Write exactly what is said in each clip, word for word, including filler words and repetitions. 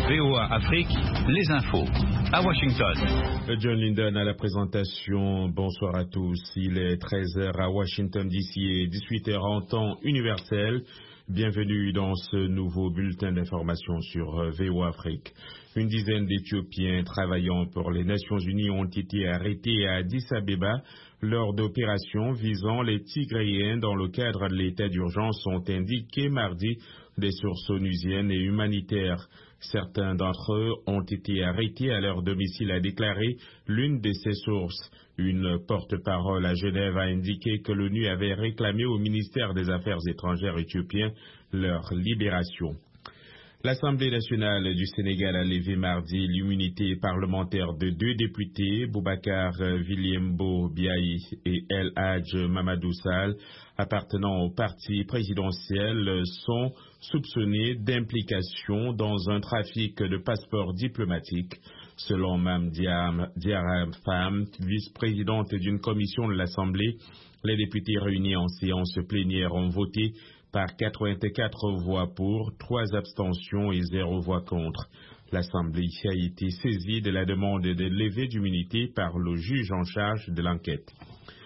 V O A Afrique, les infos. À Washington. John Linden à la présentation. Bonsoir à tous. Il est treize heures à Washington D C et dix-huit heures en temps universel. Bienvenue dans ce nouveau bulletin d'information sur V O A Afrique. Une dizaine d'Éthiopiens travaillant pour les Nations Unies ont été arrêtés à Addis Abeba lors d'opérations visant les Tigréens dans le cadre de l'état d'urgence, ont indiqué mardi des sources onusiennes et humanitaires. Certains d'entre eux ont été arrêtés à leur domicile, a déclaré l'une de ces sources. Une porte-parole à Genève a indiqué que l'ONU avait réclamé au ministère des Affaires étrangères éthiopien leur libération. L'Assemblée nationale du Sénégal a levé mardi l'immunité parlementaire de deux députés, Boubacar Williembo Biaï et El Hadj Mamadou Sall, appartenant au parti présidentiel, sont soupçonnés d'implication dans un trafic de passeports diplomatiques. Selon Mme Diarra Fam, vice-présidente d'une commission de l'Assemblée, les députés réunis en séance plénière ont voté par quatre-vingt-quatre voix pour, trois abstentions et zéro voix contre. L'Assemblée a été saisie de la demande de levée d'immunité par le juge en charge de l'enquête.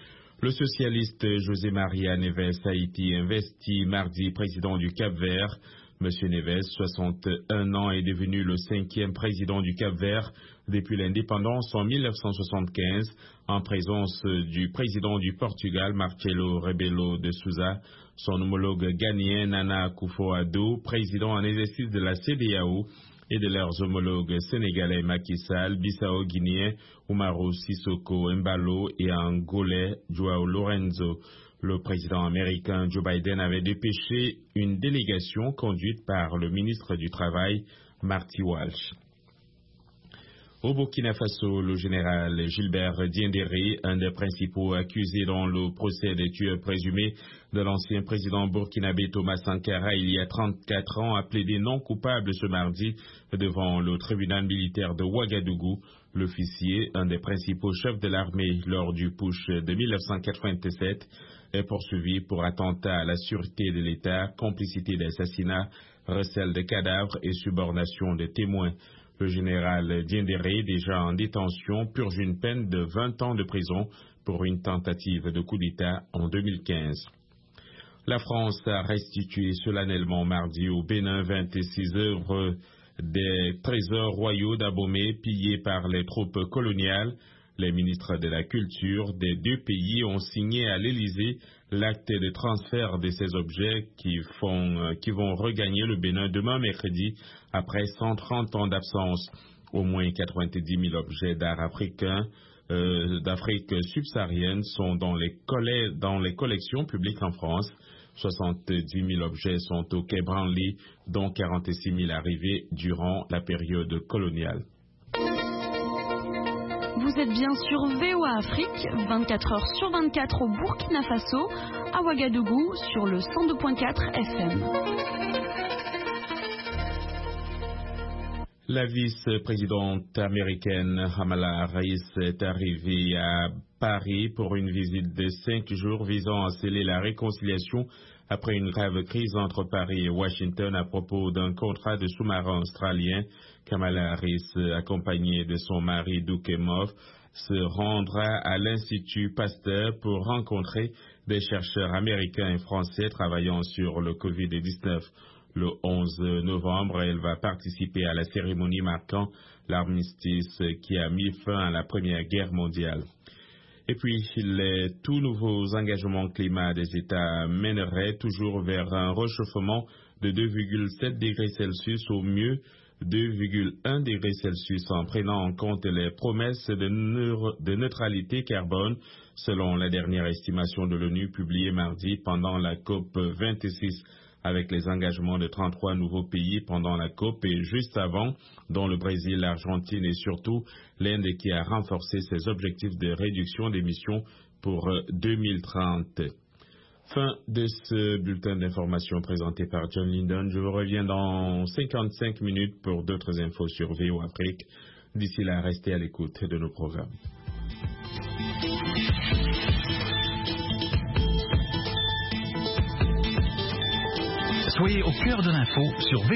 Le socialiste José Maria Neves a été investi mardi président du Cap-Vert. Monsieur Neves, soixante et un ans, est devenu le cinquième président du Cap-Vert depuis l'indépendance en mille neuf cent soixante-quinze, en présence du président du Portugal, Marcelo Rebelo de Sousa, son homologue ghanéen Nana Akufo-Addo, président en exercice de la C E D E A O, et de leurs homologues sénégalais Macky Sall, bissau-guinéen Umaru Sissoko Embalo et angolais Joao Lorenzo. Le président américain Joe Biden avait dépêché une délégation conduite par le ministre du Travail, Marty Walsh. Au Burkina Faso, le général Gilbert Diendéré, un des principaux accusés dans le procès des tueurs présumés de l'ancien président burkinabé Thomas Sankara il y a trente-quatre ans, a plaidé non coupable ce mardi devant le tribunal militaire de Ouagadougou. L'officier, un des principaux chefs de l'armée lors du putsch de mille neuf cent quatre-vingt-sept, est poursuivi pour attentat à la sûreté de l'État, complicité d'assassinat, recel de cadavres et subornation de témoins. Le général Diendéré, déjà en détention, purge une peine de vingt ans de prison pour une tentative de coup d'État en deux mille quinze. La France a restitué solennellement mardi au Bénin vingt-six œuvres des trésors royaux d'Abomey pillés par les troupes coloniales. Les ministres de la Culture des deux pays ont signé à l'Élysée l'acte de transfert de ces objets qui, font, qui vont regagner le Bénin demain mercredi après cent trente ans d'absence. Au moins quatre-vingt-dix mille objets d'art africain euh, d'Afrique subsaharienne sont dans les, dans les collections publiques en France. soixante-dix mille objets sont au Quai Branly, dont quarante-six mille arrivés durant la période coloniale. Vous êtes bien sur V O A Afrique, vingt-quatre heures sur vingt-quatre au Burkina Faso, à Ouagadougou sur le cent deux point quatre F M. La vice-présidente américaine Kamala Harris est arrivée à Paris pour une visite de cinq jours visant à sceller la réconciliation après une grave crise entre Paris et Washington à propos d'un contrat de sous-marin australien. Kamala Harris, accompagnée de son mari Duke Moff, se rendra à l'Institut Pasteur pour rencontrer des chercheurs américains et français travaillant sur le covid dix-neuf. Le onze novembre, elle va participer à la cérémonie marquant l'armistice qui a mis fin à la Première Guerre mondiale. Et puis, les tout nouveaux engagements climat des États mèneraient toujours vers un réchauffement de deux virgule sept degrés Celsius, au mieux deux virgule un degrés Celsius, en prenant en compte les promesses de, neuro, de neutralité carbone, selon la dernière estimation de l'ONU publiée mardi pendant la COP vingt-six, avec les engagements de trente-trois nouveaux pays pendant la COP et juste avant, dont le Brésil, l'Argentine et surtout l'Inde, qui a renforcé ses objectifs de réduction d'émissions pour deux mille trente. Fin de ce bulletin d'information présenté par John Linden. Je vous reviens dans cinquante-cinq minutes pour d'autres infos sur V O A Afrique. D'ici là, restez à l'écoute de nos programmes. Soyez au cœur de l'info sur V O A.